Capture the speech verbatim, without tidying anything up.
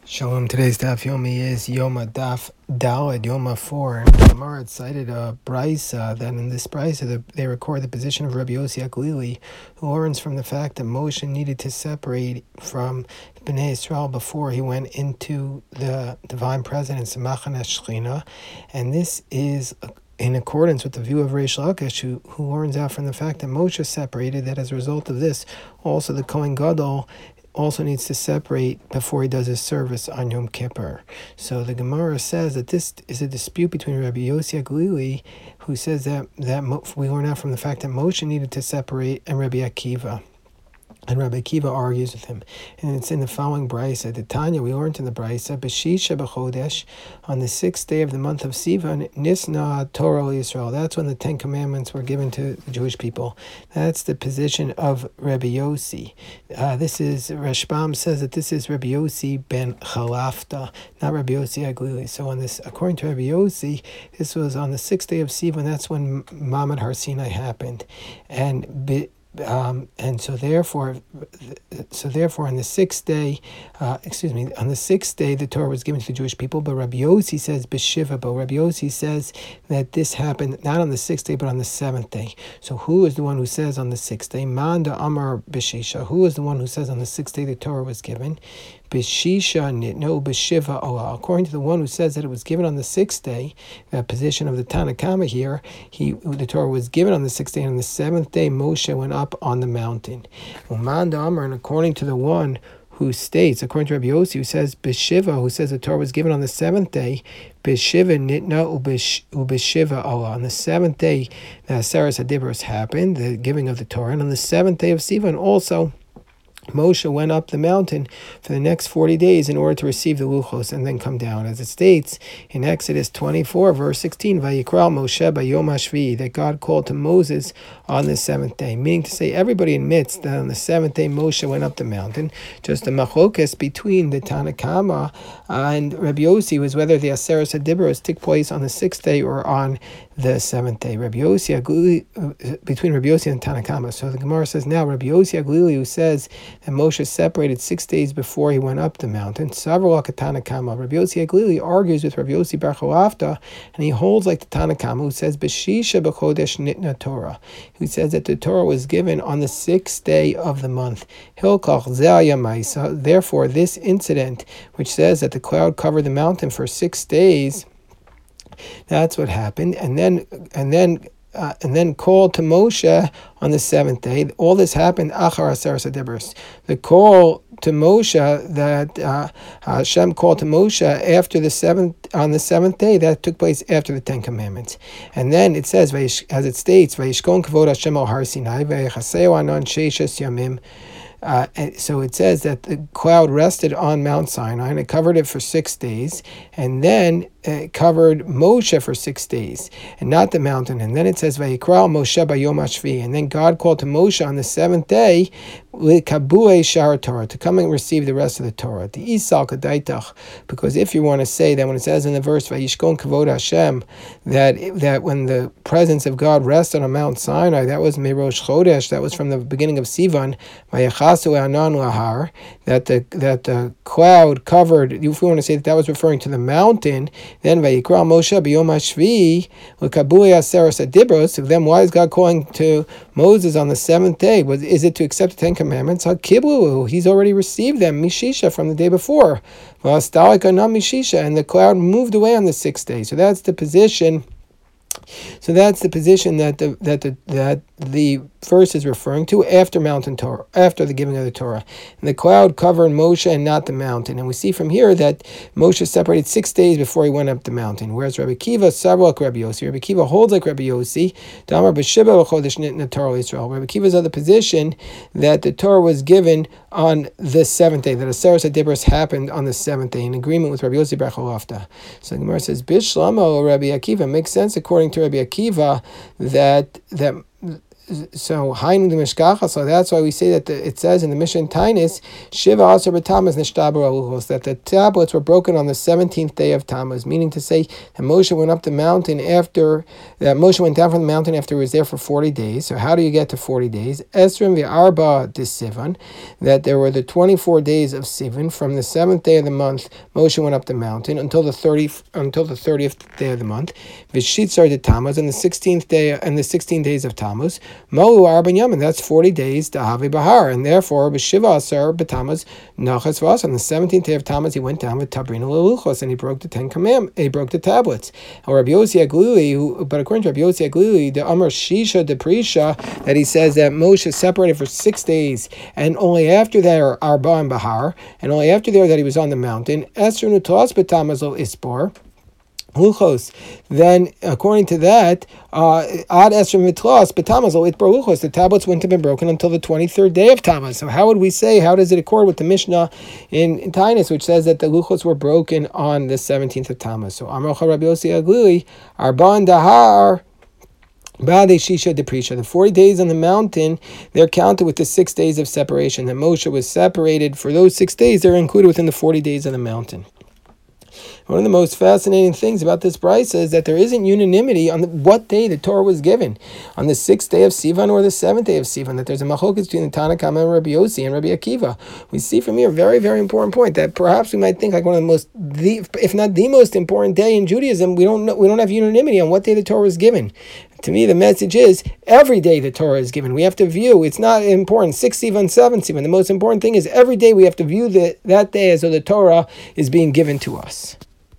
Shalom. Today's daf yomi is Yoma daf Daled Yoma four. And the Gemara cited a brisa that in this brisa the, they record the position of Rabbi Yossi HaGlili, who learns from the fact that Moshe needed to separate from Bnei Israel before he went into the divine presence of Machane Shechina, and this is in accordance with the view of Reish Lakish, who, who learns out from the fact that Moshe separated, that as a result of this, also the Kohen Gadol also needs to separate before he does his service on Yom Kippur. So the Gemara says that this is a dispute between Rabbi Yossi HaGlili, who says that, that we learn out from the fact that Moshe needed to separate, and Rabbi Akiva. And Rabbi Akiva argues with him. And it's in the following brisa. The Tanya, we learned in the brisa, B'shisha b'chodesh, on the sixth day of the month of Sivan, Nisna Torah Yisrael. That's when the Ten Commandments were given to the Jewish people. That's the position of Rabbi Yossi. Uh, this is, Rashbam says that this is Rabbi Yossi ben Chalafta, not Rabbi Yossi HaGlili. So on this, according to Rabbi Yossi, this was on the sixth day of Sivan. That's when Mamad Har Sinai happened. And Um, and so therefore, so therefore, on the sixth day, uh, excuse me, on the sixth day, the Torah was given to the Jewish people. But Rabbi Yossi says b'shiva. But Rabbi Yossi says that this happened not on the sixth day, but on the seventh day. So who is the one who says on the sixth day? Manda Amar b'shisha. Who is the one who says on the sixth day the Torah was given? B'shisha nitno b'shiva ola. According to the one who says that it was given on the sixth day, the position of the Tanakama here, he the Torah was given on the sixth day, and on the seventh day Moshe went up on the mountain. Uman Amar, and according to the one who states, according to Rabbi Yossi, who says b'shiva, who says the Torah was given on the seventh day, b'shiva nitna ub'shiva ola. On the seventh day, the Aseres HaDibros happened, the giving of the Torah, and on the seventh day of Sivan also, Moshe went up the mountain for the next forty days in order to receive the luchos and then come down. As it states in Exodus twenty-four, verse sixteen, Vayikral Moshe b'yom hashvi'i, that God called to Moses on the seventh day. Meaning to say, everybody admits that on the seventh day Moshe went up the mountain. Just the machlokas between the Tanakama and Rabbi Yossi was whether the Aseres HaDibros took place on the sixth day or on the seventh day. Rabbi Yossi HaGlili, between Rabbi Yossi and Tanakama. So the Gemara says now, Rabbi Yossi HaGlili, who says and Moshe separated six days before he went up the mountain. Several Tanakama. Rabbi Yossi HaGlili argues with Rabbi Yossi bar Chalafta, and he holds like the Tanakama, who says b'shisha b'chodesh nitna Torah, who says that the Torah was given on the sixth day of the month. Hilkach ze'aya ma'isa. Therefore, this incident, which says that the cloud covered the mountain for six days, that's what happened, and then and then. Uh, and then called to Moshe on the seventh day. All this happened achar Aseres HaDibros. The call to Moshe that uh, Hashem called to Moshe after the seventh on the seventh day, that took place after the Ten Commandments. And then it says, as it states, Vayishkon kavod Hashem al Har Sinai v'yechaseu anon sheishes yamim. Uh, so it says that the cloud rested on Mount Sinai and it covered it for six days, and then it covered Moshe for six days, and not the mountain. And then it says, "Vayikral Moshe b'yom hashvi'i," and then God called to Moshe on the seventh day, "Likabue shar Torah," to come and receive the rest of the Torah. The Isal Kadaitach, because if you want to say that when it says in the verse "Vayishkon kavod Hashem," that that when the presence of God rested on Mount Sinai, that was Merosh Chodesh, that was from the beginning of Sivan. That the that the cloud covered. If we want to say that that was referring to the mountain, then Vayikra Moshe b'yom hashvi'i l'kabui Aseres HaDibros. So then, why is God calling to Moses on the seventh day? Was is it to accept the Ten Commandments? Hakiblu, he's already received them mishisha from the day before. V'astalika nam mishisha, and the cloud moved away on the sixth day. So that's the position. So that's the position that the that the that the verse is referring to after Mountain Torah, after the giving of the Torah. And the cloud covered Moshe and not the mountain. And we see from here that Moshe separated six days before he went up the mountain. Whereas Rabbi Akiva, several like Rabbi Yossi. Rabbi Akiva holds like Rabbi Yossi. Damar b'shiva b'chodesh nitna Torah Yisrael. Rabbi Akiva's other position that the Torah was given on the seventh day, that Aseres HaDibros happened on the seventh day, in agreement with Rabbi Yossi bar Chalafta. So the Gemara says, Bishlama Rabbi Akiva, makes sense according to Rabbi Akiva that that so Hainu the Mishkacha. So that's why we say that the, it says in the Mishnah Tainis Shiva Asar b'Tammuz nishtaber aluchos, that the tablets were broken on the seventeenth day of Tammuz, meaning to say that Moshe went up the mountain after that Moshe went down from the mountain after he was there for forty days. So how do you get to forty days? Esrim v'arba de Sivan, that there were the twenty-four days of Sivan from the seventh day of the month Moshe went up the mountain until the thirtieth until the thirtieth day of the month. V'shitzar de Tammuz, and the sixteenth day and the sixteen days of Tammuz. Molu arba yamin, that's forty days to Havi Bahar, and therefore b'shiva asar b'Tammuz nachas vas. On the seventeenth day of Tammuz, he went down with tabrina leluchos, and he broke the ten commandments. He broke the tablets. And Rabbi Yossi Aglili, who, but according to Rabbi Yossi Aglili, the Amar Shisha de Prisha, that he says that Moshe separated for six days, and only after that are arba and Bahar, and only after there that he was on the mountain. Esther nutos b'Tammuz lo ispor. Luchos. Then, according to that, uh, ad esrim mitlos b'Tammuz lo itbor luchos. The tablets wouldn't have been broken until the twenty-third day of Tammuz. So, how would we say? How does it accord with the Mishnah in, in Tainus, which says that the luchos were broken on the seventeenth of Tammuz? So, Amrocha Rabbi Yossi Aglili, Arban Dahar. Bade Shisha Deprisha. The forty days on the mountain, they're counted with the six days of separation. That Moshe was separated for those six days, they're included within the forty days on the mountain. One of the most fascinating things about this brisa is that there isn't unanimity on the, what day the Torah was given, on the sixth day of Sivan or the seventh day of Sivan, that there's a machlokas between the Tanna Kama and Rabbi Yossi and Rabbi Akiva. We see from here a very, very important point that perhaps we might think like one of the most, the, if not the most important day in Judaism, we don't know, we don't have unanimity on what day the Torah was given. To me, the message is every day the Torah is given. We have to view. It's not important. Six Sivan, seven Sivan. The most important thing is every day we have to view the, that day as though the Torah is being given to us.